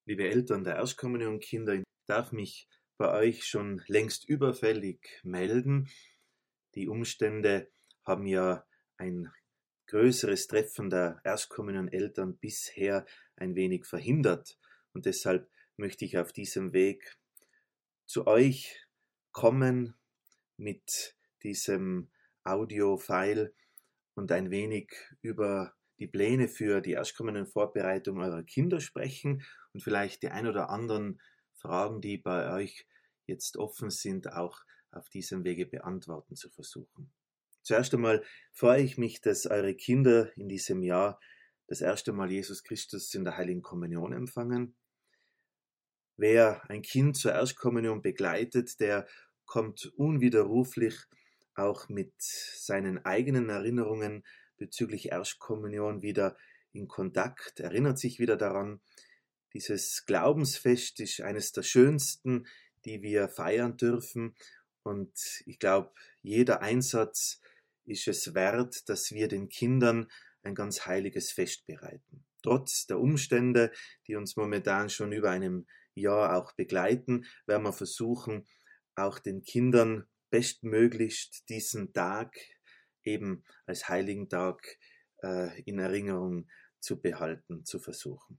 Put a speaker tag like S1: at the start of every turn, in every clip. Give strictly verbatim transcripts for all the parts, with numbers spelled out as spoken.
S1: Liebe Eltern der Erstkommunionkinder, ich darf mich bei euch schon längst überfällig melden. Die Umstände haben ja ein größeres Treffen der Erstkommunioneltern bisher ein wenig verhindert. Und deshalb möchte ich auf diesem Weg zu euch kommen mit diesem Audio-File und ein wenig über die Pläne für die Erstkommunionvorbereitung eurer Kinder sprechen und vielleicht die ein oder anderen Fragen, die bei euch jetzt offen sind, auch auf diesem Wege beantworten zu versuchen. Zuerst einmal freue ich mich, dass eure Kinder in diesem Jahr das erste Mal Jesus Christus in der Heiligen Kommunion empfangen. Wer ein Kind zur Erstkommunion begleitet, der kommt unwiderruflich auch mit seinen eigenen Erinnerungen bezüglich Erstkommunion wieder in Kontakt, erinnert sich wieder daran. Dieses Glaubensfest ist eines der schönsten, die wir feiern dürfen. Und ich glaube, jeder Einsatz ist es wert, dass wir den Kindern ein ganz heiliges Fest bereiten. Trotz der Umstände, die uns momentan schon über einem Jahr auch begleiten, werden wir versuchen, auch den Kindern bestmöglichst diesen Tag eben als heiligen Tag äh, in Erinnerung zu behalten, zu versuchen.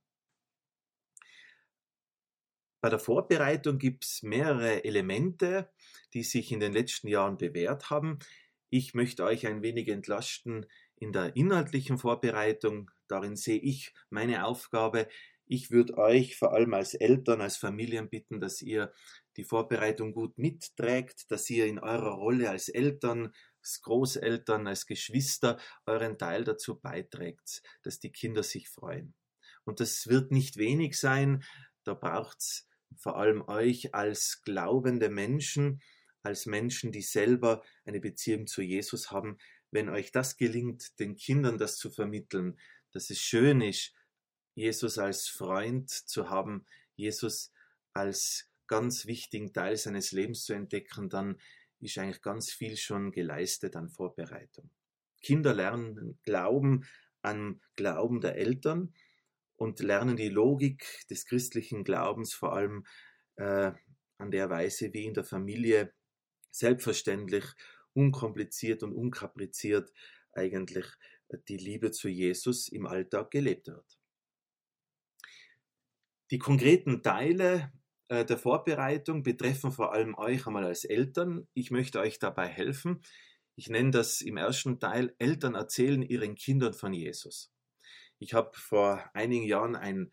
S1: Bei der Vorbereitung gibt es mehrere Elemente, die sich in den letzten Jahren bewährt haben. Ich möchte euch ein wenig entlasten in der inhaltlichen Vorbereitung. Darin sehe ich meine Aufgabe. Ich würde euch vor allem als Eltern, als Familien bitten, dass ihr die Vorbereitung gut mitträgt, dass ihr in eurer Rolle als Eltern, als Großeltern, als Geschwister euren Teil dazu beiträgt, dass die Kinder sich freuen. Und das wird nicht wenig sein, da braucht es vor allem euch als glaubende Menschen, als Menschen, die selber eine Beziehung zu Jesus haben. Wenn euch das gelingt, den Kindern das zu vermitteln, dass es schön ist, Jesus als Freund zu haben, Jesus als ganz wichtigen Teil seines Lebens zu entdecken, dann ist eigentlich ganz viel schon geleistet an Vorbereitung. Kinder lernen Glauben am Glauben der Eltern und lernen die Logik des christlichen Glaubens vor allem äh, an der Weise, wie in der Familie selbstverständlich, unkompliziert und unkapriziert eigentlich die Liebe zu Jesus im Alltag gelebt wird. Die konkreten Teile äh, der Vorbereitung betreffen vor allem euch einmal als Eltern. Ich möchte euch dabei helfen. Ich nenne das im ersten Teil: Eltern erzählen ihren Kindern von Jesus. Ich habe vor einigen Jahren ein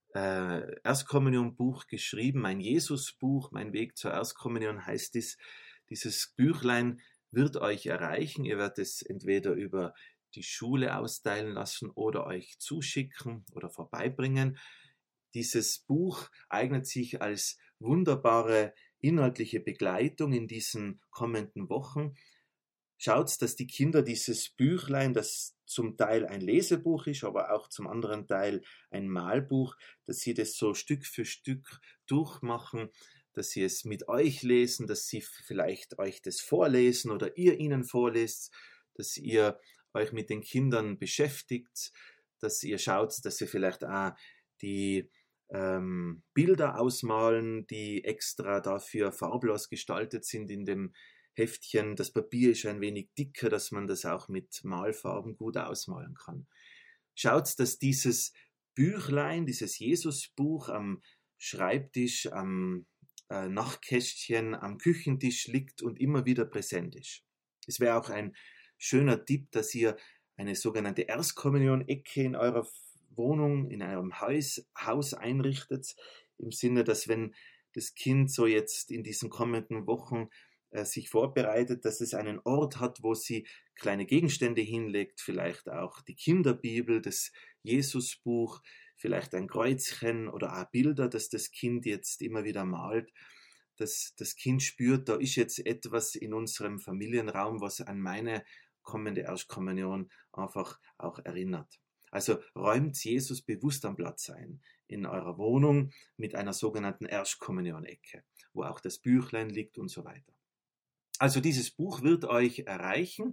S1: äh, Erstkommunionbuch geschrieben, ein Jesusbuch, Mein Weg zur Erstkommunion heißt es. Dieses Büchlein wird euch erreichen. Ihr werdet es entweder über die Schule austeilen lassen oder euch zuschicken oder vorbeibringen. Dieses Buch eignet sich als wunderbare inhaltliche Begleitung in diesen kommenden Wochen. Schaut, dass die Kinder dieses Büchlein, das zum Teil ein Lesebuch ist, aber auch zum anderen Teil ein Malbuch, dass sie das so Stück für Stück durchmachen, dass sie es mit euch lesen, dass sie vielleicht euch das vorlesen oder ihr ihnen vorlest, dass ihr euch mit den Kindern beschäftigt, dass ihr schaut, dass ihr vielleicht auch die ähm, Bilder ausmalen, die extra dafür farblos gestaltet sind in dem Heftchen. Das Papier ist ein wenig dicker, dass man das auch mit Malfarben gut ausmalen kann. Schaut, dass dieses Büchlein, dieses Jesusbuch am Schreibtisch, am äh, Nachtkästchen, am Küchentisch liegt und immer wieder präsent ist. Es wäre auch ein schöner Tipp, dass ihr eine sogenannte Erstkommunion-Ecke in eurer Wohnung, in eurem Haus, Haus einrichtet, im Sinne, dass wenn das Kind so jetzt in diesen kommenden Wochen äh, sich vorbereitet, dass es einen Ort hat, wo sie kleine Gegenstände hinlegt, vielleicht auch die Kinderbibel, das Jesusbuch, vielleicht ein Kreuzchen oder auch Bilder, dass das Kind jetzt immer wieder malt, dass das Kind spürt, da ist jetzt etwas in unserem Familienraum, was an meine kommende Erstkommunion einfach auch erinnert. Also räumt Jesus bewusst am Platz ein in eurer Wohnung mit einer sogenannten Erstkommunion-Ecke, wo auch das Büchlein liegt und so weiter. Also dieses Buch wird euch erreichen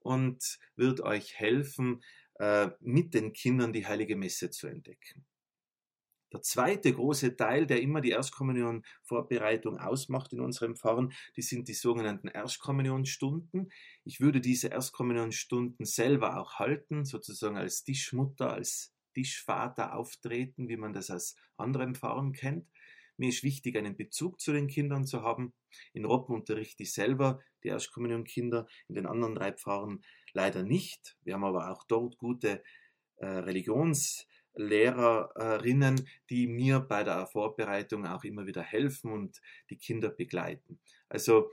S1: und wird euch helfen, mit den Kindern die Heilige Messe zu entdecken. Der zweite große Teil, der immer die Erstkommunion-Vorbereitung ausmacht in unserem Pfarren, die sind die sogenannten Erstkommunionstunden. Ich würde diese Erstkommunionstunden selber auch halten, sozusagen als Tischmutter, als Tischvater auftreten, wie man das aus anderen Pfarren kennt. Mir ist wichtig, einen Bezug zu den Kindern zu haben. In Roppen unterrichte ich selber die Erstkommunionkinder, in den anderen drei Pfarren leider nicht. Wir haben aber auch dort gute äh, Religionslehrerinnen, die mir bei der Vorbereitung auch immer wieder helfen und die Kinder begleiten. Also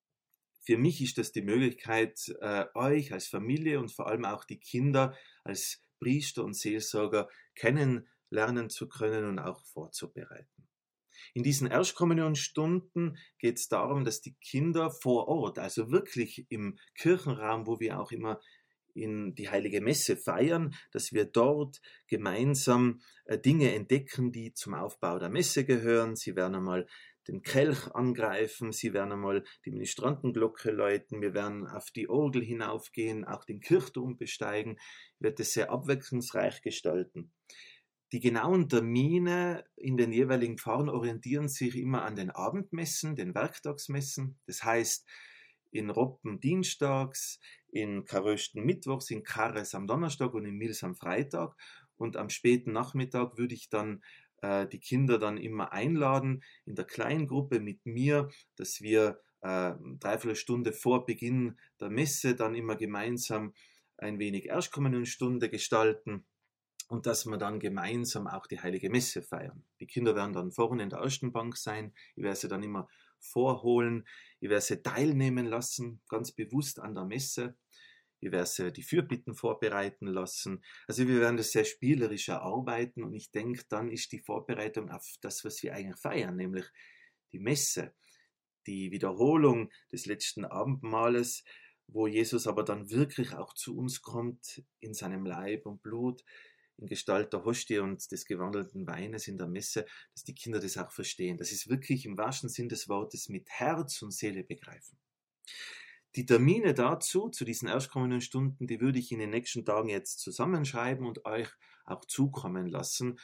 S1: für mich ist das die Möglichkeit, äh, euch als Familie und vor allem auch die Kinder als Priester und Seelsorger kennenlernen zu können und auch vorzubereiten. In diesen Erstkommunionstunden geht es darum, dass die Kinder vor Ort, also wirklich im Kirchenraum, wo wir auch immer in die Heilige Messe feiern, dass wir dort gemeinsam äh, Dinge entdecken, die zum Aufbau der Messe gehören. Sie werden einmal den Kelch angreifen, sie werden einmal die Ministrantenglocke läuten, wir werden auf die Orgel hinaufgehen, auch den Kirchturm besteigen, wird es sehr abwechslungsreich gestalten. Die genauen Termine in den jeweiligen Pfarren orientieren sich immer an den Abendmessen, den Werktagsmessen. Das heißt, in Roppen dienstags, in Karösten mittwochs, in Karres am Donnerstag und in Mils am Freitag. Und am späten Nachmittag würde ich dann äh, die Kinder dann immer einladen, in der Kleingruppe mit mir, dass wir äh, dreiviertel Stunde vor Beginn der Messe dann immer gemeinsam ein wenig Erstkommunionstunde gestalten. Und dass wir dann gemeinsam auch die Heilige Messe feiern. Die Kinder werden dann vorne in der ersten Bank sein. Ich werde sie dann immer vorholen. Ich werde sie teilnehmen lassen, ganz bewusst an der Messe. Ich werde sie die Fürbitten vorbereiten lassen. Also wir werden das sehr spielerisch erarbeiten. Und ich denke, dann ist die Vorbereitung auf das, was wir eigentlich feiern, nämlich die Messe, die Wiederholung des letzten Abendmahles, wo Jesus aber dann wirklich auch zu uns kommt in seinem Leib und Blut, in Gestalt der Hostie und des gewandelten Weines in der Messe, dass die Kinder das auch verstehen. Das ist wirklich im wahrsten Sinn des Wortes mit Herz und Seele begreifen. Die Termine dazu, zu diesen Erstkommunionstunden, die würde ich in den nächsten Tagen jetzt zusammenschreiben und euch auch zukommen lassen.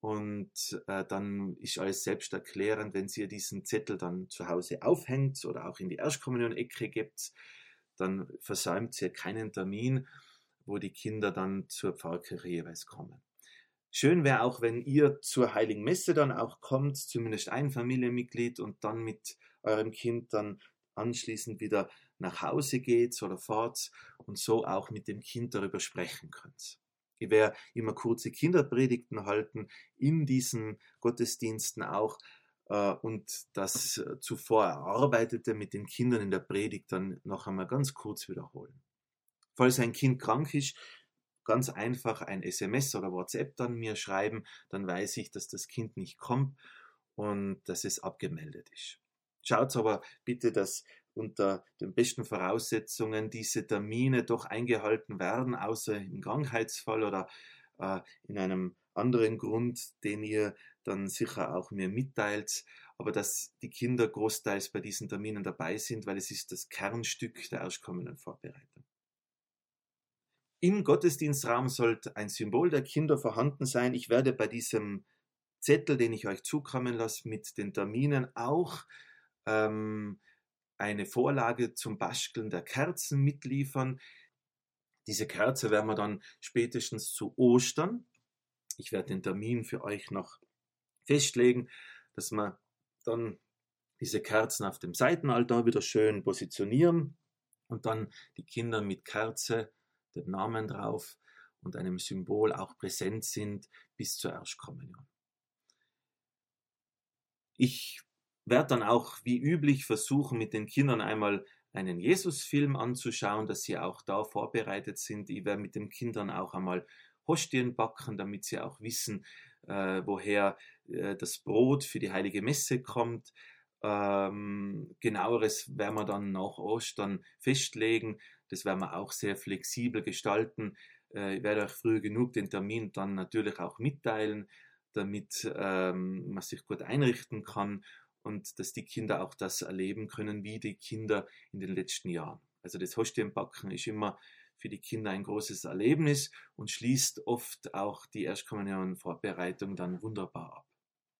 S1: Und äh, dann ist alles selbsterklärend, wenn ihr diesen Zettel dann zu Hause aufhängt oder auch in die Erstkommunion-Ecke gebt, dann versäumt ihr keinen Termin, wo die Kinder dann zur Pfarrkirche jeweils kommen. Schön wäre auch, wenn ihr zur Heiligen Messe dann auch kommt, zumindest ein Familienmitglied, und dann mit eurem Kind dann anschließend wieder nach Hause geht oder fahrt und so auch mit dem Kind darüber sprechen könnt. Ich werde immer kurze Kinderpredigten halten, in diesen Gottesdiensten auch, äh, und das zuvor Erarbeitete mit den Kindern in der Predigt dann noch einmal ganz kurz wiederholen. Falls ein Kind krank ist, ganz einfach ein S M S oder WhatsApp dann mir schreiben, dann weiß ich, dass das Kind nicht kommt und dass es abgemeldet ist. Schaut aber bitte, dass unter den besten Voraussetzungen diese Termine doch eingehalten werden, außer im Krankheitsfall oder äh, in einem anderen Grund, den ihr dann sicher auch mir mitteilt, aber dass die Kinder großteils bei diesen Terminen dabei sind, weil es ist das Kernstück der erstkommenden Vorbereitung. Im Gottesdienstraum sollte ein Symbol der Kinder vorhanden sein. Ich werde bei diesem Zettel, den ich euch zukommen lasse, mit den Terminen auch ähm, eine Vorlage zum Basteln der Kerzen mitliefern. Diese Kerze werden wir dann spätestens zu Ostern, ich werde den Termin für euch noch festlegen, dass wir dann diese Kerzen auf dem Seitenaltar wieder schön positionieren und dann die Kinder mit Kerze, dem Namen drauf und einem Symbol auch präsent sind bis zur Erstkommunion. Ich werde dann auch wie üblich versuchen, mit den Kindern einmal einen Jesus-Film anzuschauen, dass sie auch da vorbereitet sind. Ich werde mit den Kindern auch einmal Hostien backen, damit sie auch wissen, äh, woher äh, das Brot für die Heilige Messe kommt. Ähm, genaueres werden wir dann nach Ostern festlegen. Das werden wir auch sehr flexibel gestalten. Äh, ich werde euch früh genug den Termin dann natürlich auch mitteilen, damit ähm, man sich gut einrichten kann und dass die Kinder auch das erleben können, wie die Kinder in den letzten Jahren. Also das Hostienbacken ist immer für die Kinder ein großes Erlebnis und schließt oft auch die Erstkommunion-Vorbereitung dann wunderbar ab.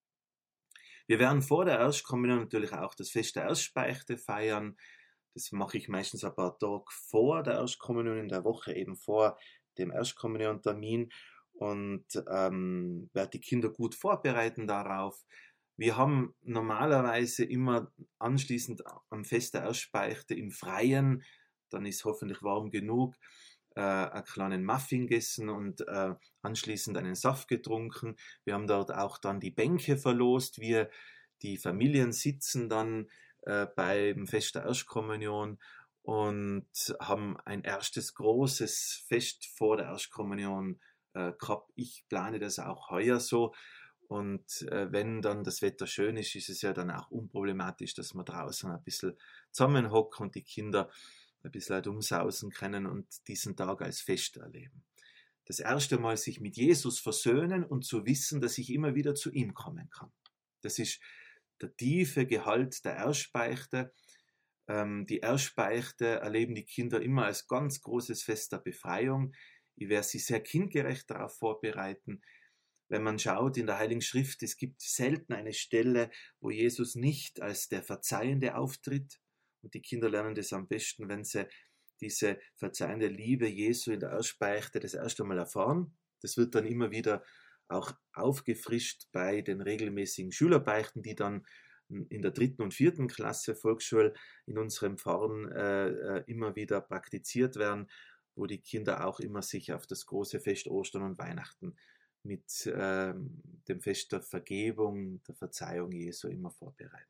S1: Wir werden vor der Erstkommunion natürlich auch das Fest der Erstspechte feiern. Das mache ich meistens ein paar Tage vor der Erstkommunion, in der Woche eben vor dem Erstkommuniontermin, und ähm, werde die Kinder gut vorbereiten darauf. Wir haben normalerweise immer anschließend am Fest der Erstspechte im Freien, dann ist hoffentlich warm genug, äh, einen kleinen Muffin gegessen und äh, anschließend einen Saft getrunken. Wir haben dort auch dann die Bänke verlost. Wir, die Familien, sitzen dann äh, beim Fest der Erstkommunion und haben ein erstes großes Fest vor der Erstkommunion äh, gehabt. Ich plane das auch heuer so. Und äh, wenn dann das Wetter schön ist, ist es ja dann auch unproblematisch, dass man draußen ein bisschen zusammenhocken und die Kinder ein bisschen halt umsausen können und diesen Tag als Fest erleben. Das erste Mal sich mit Jesus versöhnen und zu wissen, dass ich immer wieder zu ihm kommen kann. Das ist der tiefe Gehalt der Erstspechte. Ähm, die Erstspechte erleben die Kinder immer als ganz großes Fest der Befreiung. Ich werde sie sehr kindgerecht darauf vorbereiten. Wenn man schaut in der Heiligen Schrift, es gibt selten eine Stelle, wo Jesus nicht als der Verzeihende auftritt. Und die Kinder lernen das am besten, wenn sie diese verzeihende Liebe Jesu in der Erstspechte das erste Mal erfahren. Das wird dann immer wieder auch aufgefrischt bei den regelmäßigen Schülerbeichten, die dann in der dritten und vierten Klasse Volksschule in unserem Pfarren äh, immer wieder praktiziert werden, wo die Kinder auch immer sich auf das große Fest Ostern und Weihnachten mit äh, dem Fest der Vergebung, der Verzeihung Jesu immer vorbereiten.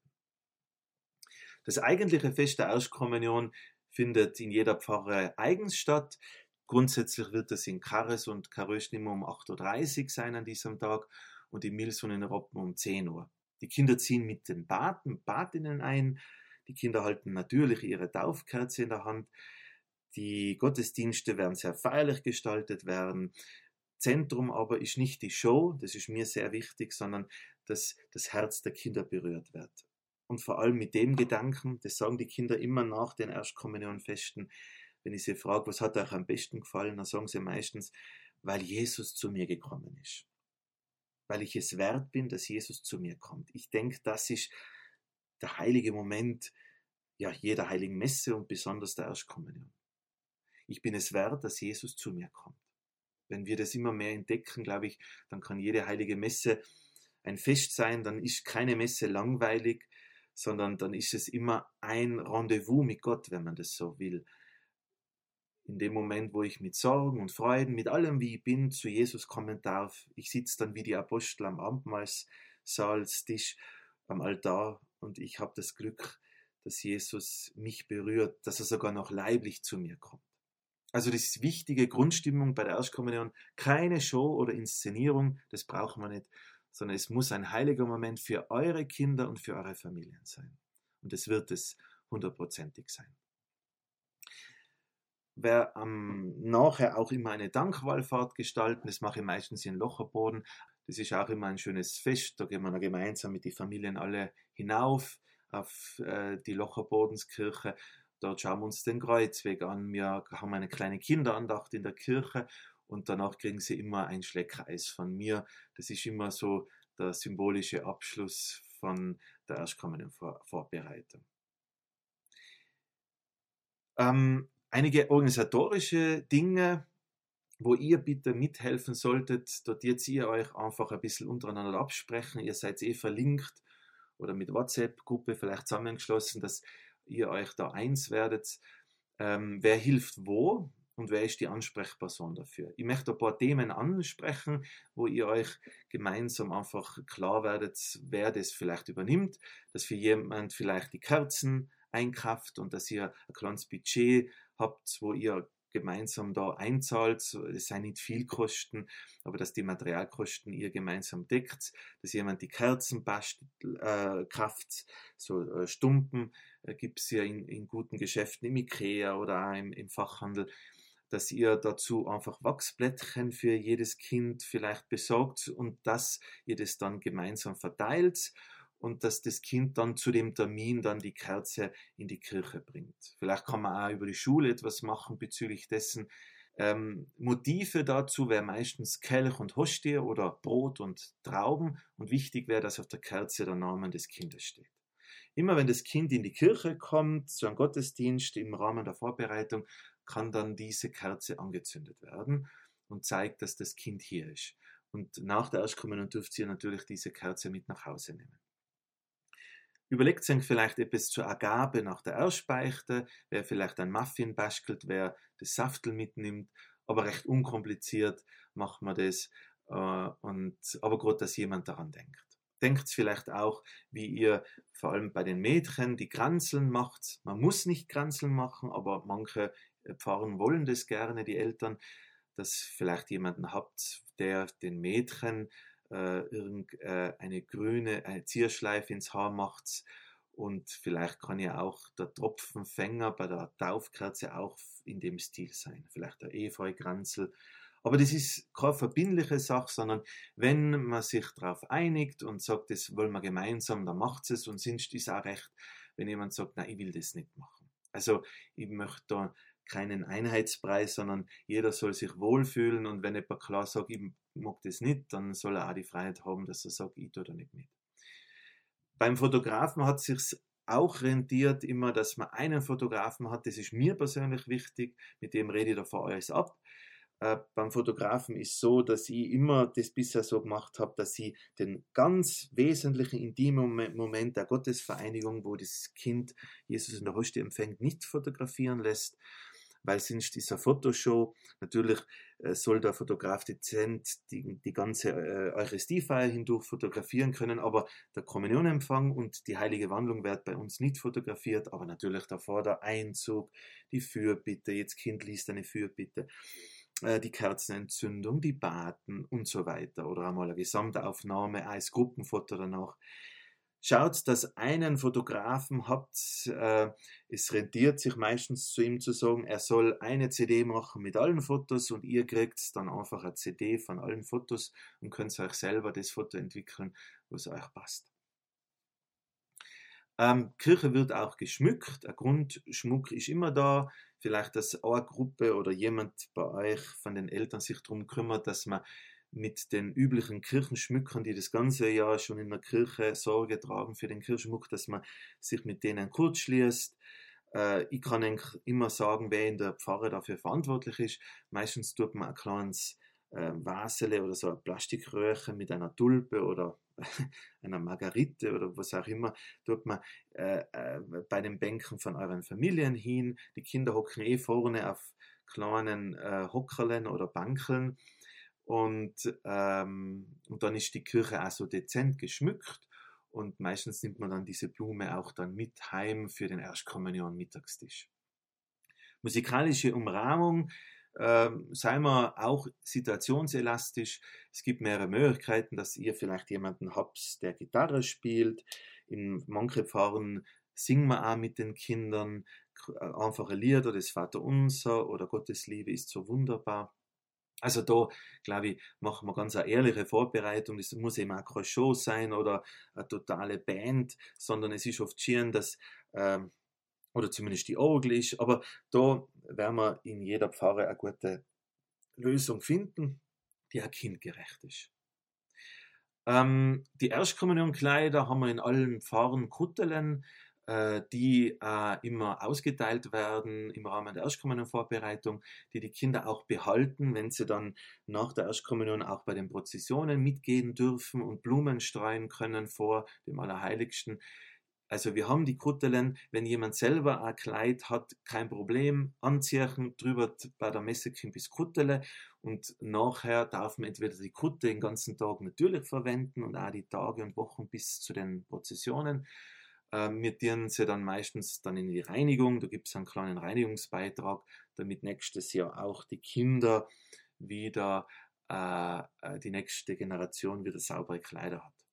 S1: Das eigentliche Fest der Erstkommunion findet in jeder Pfarre eigens statt. Grundsätzlich wird es in Karres und Karöschen immer um acht Uhr dreißig sein an diesem Tag und in Mils und in Roppen um zehn Uhr. Die Kinder ziehen mit den Baten, Batinnen ein. Die Kinder halten natürlich ihre Taufkerze in der Hand. Die Gottesdienste werden sehr feierlich gestaltet werden. Zentrum aber ist nicht die Show, das ist mir sehr wichtig, sondern dass das Herz der Kinder berührt wird. Und vor allem mit dem Gedanken, das sagen die Kinder immer nach den Erstkommunionfesten, wenn ich sie frage, was hat euch am besten gefallen, dann sagen sie meistens, weil Jesus zu mir gekommen ist. Weil ich es wert bin, dass Jesus zu mir kommt. Ich denke, das ist der heilige Moment ja, jeder heiligen Messe und besonders der Erstkommunion. Ich bin es wert, dass Jesus zu mir kommt. Wenn wir das immer mehr entdecken, glaube ich, dann kann jede heilige Messe ein Fest sein, dann ist keine Messe langweilig, sondern dann ist es immer ein Rendezvous mit Gott, wenn man das so will. In dem Moment, wo ich mit Sorgen und Freuden, mit allem, wie ich bin, zu Jesus kommen darf, ich sitze dann wie die Apostel am Abendmahlstisch, am Altar, und ich habe das Glück, dass Jesus mich berührt, dass er sogar noch leiblich zu mir kommt. Also das ist wichtige Grundstimmung bei der Erstkommunion, keine Show oder Inszenierung, das braucht man nicht, sondern es muss ein heiliger Moment für eure Kinder und für eure Familien sein. Und es wird es hundertprozentig sein. Wer ähm, nachher auch immer eine Dankwallfahrt gestalten, das mache ich meistens in Locherboden. Das ist auch immer ein schönes Fest, da gehen wir dann gemeinsam mit den Familien alle hinauf auf äh, die Locherbodenskirche. Dort schauen wir uns den Kreuzweg an. Wir haben eine kleine Kinderandacht in der Kirche und danach kriegen sie immer ein Schleckeis von mir. Das ist immer so der symbolische Abschluss von der Erstkommunionvorbereitung. Ähm, einige organisatorische Dinge, wo ihr bitte mithelfen solltet, dort jetzt ihr euch einfach ein bisschen untereinander absprechen. Ihr seid eh verlinkt oder mit WhatsApp-Gruppe vielleicht zusammengeschlossen, dass ihr euch da eins werdet. Ähm, wer hilft wo und wer ist die Ansprechperson dafür? Ich möchte ein paar Themen ansprechen, wo ihr euch gemeinsam einfach klar werdet, wer das vielleicht übernimmt, dass für jemand vielleicht die Kerzen einkauft und dass ihr ein kleines Budget habt, wo ihr gemeinsam da einzahlt. Es seien nicht viel Kosten, aber dass die Materialkosten ihr gemeinsam deckt, dass jemand die Kerzen bastelt, äh, kauft, so äh, Stumpen äh, gibt es ja in, in guten Geschäften im Ikea oder auch im, im Fachhandel, dass ihr dazu einfach Wachsblättchen für jedes Kind vielleicht besorgt und dass ihr das dann gemeinsam verteilt und dass das Kind dann zu dem Termin dann die Kerze in die Kirche bringt. Vielleicht kann man auch über die Schule etwas machen bezüglich dessen. Ähm, Motive dazu wäre meistens Kelch und Hostie oder Brot und Trauben, und wichtig wäre, dass auf der Kerze der Name des Kindes steht. Immer wenn das Kind in die Kirche kommt, zu einem Gottesdienst im Rahmen der Vorbereitung, kann dann diese Kerze angezündet werden und zeigt, dass das Kind hier ist. Und nach der Erstkommunion dürft ihr natürlich diese Kerze mit nach Hause nehmen. Überlegt euch vielleicht etwas zur Agabe nach der Erstbeichte, wer vielleicht ein Muffin bastelt, wer das Saftel mitnimmt, aber recht unkompliziert macht man das, äh, und, aber gerade, dass jemand daran denkt. Denkt vielleicht auch, wie ihr vor allem bei den Mädchen die Kranzeln macht. Man muss nicht Kranzeln machen, aber manche Pfarren wollen das gerne, die Eltern, dass vielleicht jemanden habt, der den Mädchen äh, irgendeine äh, grüne eine Zierschleife ins Haar macht, und vielleicht kann ja auch der Tropfenfänger bei der Taufkerze auch in dem Stil sein, vielleicht der Efeukranzel. Aber das ist keine verbindliche Sache, sondern wenn man sich darauf einigt und sagt, das wollen wir gemeinsam, dann macht es, und sonst ist auch recht, wenn jemand sagt, nein, ich will das nicht machen. Also ich möchte da keinen Einheitspreis, sondern jeder soll sich wohlfühlen, und wenn jemand klar sagt, ich mag das nicht, dann soll er auch die Freiheit haben, dass er sagt, ich tue da nicht mit. Beim Fotografen hat es sich auch rentiert immer, dass man einen Fotografen hat, das ist mir persönlich wichtig, mit dem rede ich davor alles ab. Äh, beim Fotografen ist so, dass ich immer das bisher so gemacht habe, dass ich den ganz wesentlichen, intimen Moment der Gottesvereinigung, wo das Kind Jesus in der Hostie empfängt, nicht fotografieren lässt, weil sonst ist eine Fotoshow. Natürlich äh, soll der Fotograf dezent die, die ganze äh, Eucharistiefeier hindurch fotografieren können, aber der Kommunionempfang und die heilige Wandlung wird bei uns nicht fotografiert, aber natürlich davor der Einzug, die Fürbitte, jetzt Kind liest eine Fürbitte, äh, die Kerzenentzündung, die Baten und so weiter, oder einmal eine Gesamtaufnahme als Gruppenfoto danach. Schaut, dass einen Fotografen habt, äh, es rentiert sich meistens zu ihm zu sagen, er soll eine C D machen mit allen Fotos, und ihr kriegt dann einfach eine C D von allen Fotos und könnt euch selber das Foto entwickeln, was euch passt. Ähm, Kirche wird auch geschmückt, ein Grundschmuck ist immer da, vielleicht, dass eine Gruppe oder jemand bei euch von den Eltern sich darum kümmert, dass man mit den üblichen Kirchenschmückern, die das ganze Jahr schon in der Kirche Sorge tragen für den Kirchenschmuck, dass man sich mit denen kurz schließt. Äh, ich kann eigentlich immer sagen, wer in der Pfarre dafür verantwortlich ist. Meistens tut man ein kleines äh, Vasele oder so ein Plastikröhrchen mit einer Tulpe oder einer Margarite oder was auch immer, tut man äh, äh, bei den Bänken von euren Familien hin. Die Kinder hocken eh vorne auf kleinen äh, Hockerlen oder Bankeln. Und, ähm, und dann ist die Kirche auch so dezent geschmückt, und meistens nimmt man dann diese Blume auch dann mit heim für den Erstkommunion-Mittagstisch. Musikalische Umrahmung, äh, seien wir auch situationselastisch. Es gibt mehrere Möglichkeiten, dass ihr vielleicht jemanden habt, der Gitarre spielt. In manchen Pfarren singen wir auch mit den Kindern einfache Lieder, das Vaterunser oder Gottes Liebe ist so wunderbar. Also da, glaube ich, machen wir ganz eine ehrliche Vorbereitung. Das muss eben auch keine Show sein oder eine totale Band, sondern es ist oft schön, dass, ähm, oder zumindest die Orgel ist, aber da werden wir in jeder Pfarre eine gute Lösung finden, die auch kindgerecht ist. Ähm, die Erstkommunionkleider haben wir in allen Pfarren Kuttelen, die äh, immer ausgeteilt werden im Rahmen der Erstkommunionvorbereitung, die die Kinder auch behalten, wenn sie dann nach der Erstkommunion auch bei den Prozessionen mitgehen dürfen und Blumen streuen können vor dem Allerheiligsten. Also wir haben die Kuttelen, wenn jemand selber ein Kleid hat, kein Problem, anziehen, drüber bei der Messe kommt das Kuttele, und nachher darf man entweder die Kutte den ganzen Tag natürlich verwenden und auch die Tage und Wochen bis zu den Prozessionen. Wir tun sie dann meistens dann in die Reinigung, da gibt es einen kleinen Reinigungsbeitrag, damit nächstes Jahr auch die Kinder wieder, äh, die nächste Generation wieder saubere Kleider hat.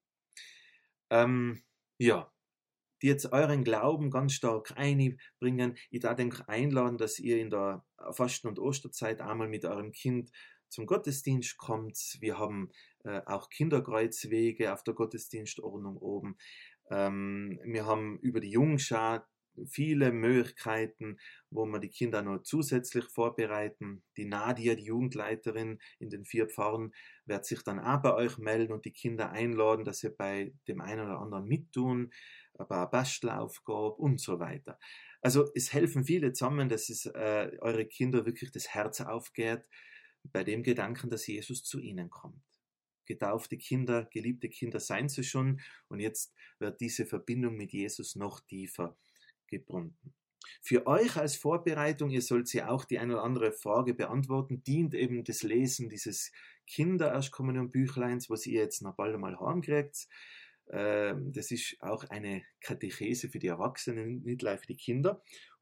S1: Ähm, ja, die jetzt euren Glauben ganz stark einbringen. Ich darf euch einladen, dass ihr in der Fasten- und Osterzeit einmal mit eurem Kind zum Gottesdienst kommt. Wir haben äh, auch Kinderkreuzwege auf der Gottesdienstordnung oben. Ähm, wir haben über die Jungschar viele Möglichkeiten, wo wir die Kinder noch zusätzlich vorbereiten. Die Nadia, die Jugendleiterin in den vier Pfarren, wird sich dann auch bei euch melden und die Kinder einladen, dass sie bei dem einen oder anderen mittun, aber eine Bastelaufgabe und so weiter. Also es helfen viele zusammen, dass es äh, eure Kinder wirklich das Herz aufgeht bei dem Gedanken, dass Jesus zu ihnen kommt. Getaufte Kinder, geliebte Kinder seien sie schon und jetzt wird diese Verbindung mit Jesus noch tiefer gebunden. Für euch als Vorbereitung, ihr sollt sie auch die eine oder andere Frage beantworten, dient eben das Lesen dieses Kinder-Erstkommunion-Büchleins, was ihr jetzt noch bald einmal heimkriegt. Das ist auch eine Katechese für die Erwachsenen, nicht gleich für die Kinder.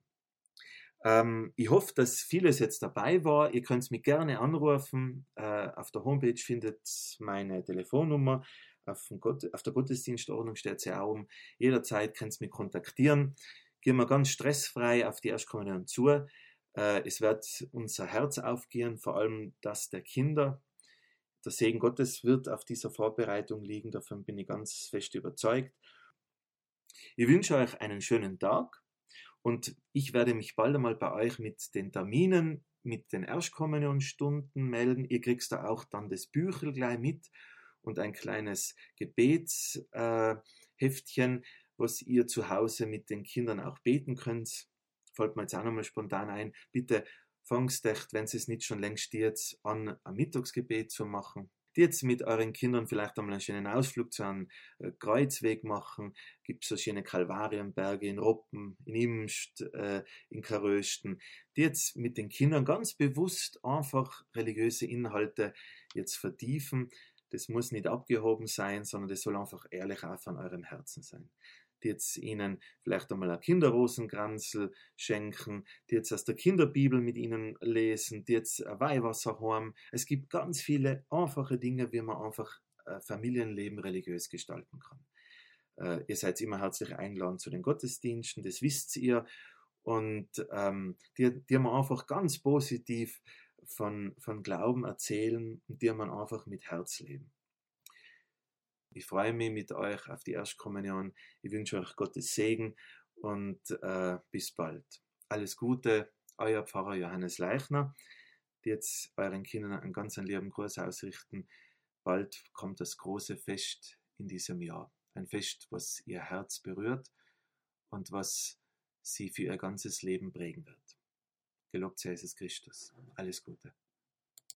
S1: Ich hoffe, dass vieles jetzt dabei war. Ihr könnt mich gerne anrufen. Auf der Homepage findet meine Telefonnummer. Auf, Gott, auf der Gottesdienstordnung steht sie auch um. Jederzeit könnt ihr mich kontaktieren. Gehen wir ganz stressfrei auf die Erstkommunion zu. Es wird unser Herz aufgehen, vor allem das der Kinder. Der Segen Gottes wird auf dieser Vorbereitung liegen, davon bin ich ganz fest überzeugt. Ich wünsche euch einen schönen Tag und ich werde mich bald einmal bei euch mit den Terminen, mit den Erstkommunionstunden melden. Ihr kriegt da auch dann das Büchel gleich mit und ein kleines Gebetsheftchen, äh, was ihr zu Hause mit den Kindern auch beten könnt. Fällt mir jetzt auch nochmal spontan ein, bitte fangt echt, wenn es nicht schon längst steht, an, ein Mittagsgebet zu machen. Die jetzt mit euren Kindern vielleicht einmal einen schönen Ausflug zu einem Kreuzweg machen. Gibt es so schöne Kalvarienberge in Roppen, in Imst, äh, in Karösten. Die jetzt mit den Kindern ganz bewusst einfach religiöse Inhalte jetzt vertiefen. Das muss nicht abgehoben sein, sondern das soll einfach ehrlich auch von eurem Herzen sein. Die jetzt ihnen vielleicht einmal ein Kinderrosenkranzel schenken, die jetzt aus der Kinderbibel mit ihnen lesen, die jetzt ein Weihwasser haben. Es gibt ganz viele einfache Dinge, wie man einfach äh, Familienleben religiös gestalten kann. Äh, ihr seid immer herzlich eingeladen zu den Gottesdiensten, das wisst ihr. Und ähm, die, die man einfach ganz positiv von, von Glauben erzählen und die man einfach mit Herz leben. Ich freue mich mit euch auf die Erstkommunion. Ich wünsche euch Gottes Segen und äh, bis bald. Alles Gute, euer Pfarrer Johannes Leichner, die jetzt euren Kindern einen ganz lieben Gruß ausrichten. Bald kommt das große Fest in diesem Jahr. Ein Fest, was ihr Herz berührt und was sie für ihr ganzes Leben prägen wird. Gelobt sei Jesus Christus. Alles Gute.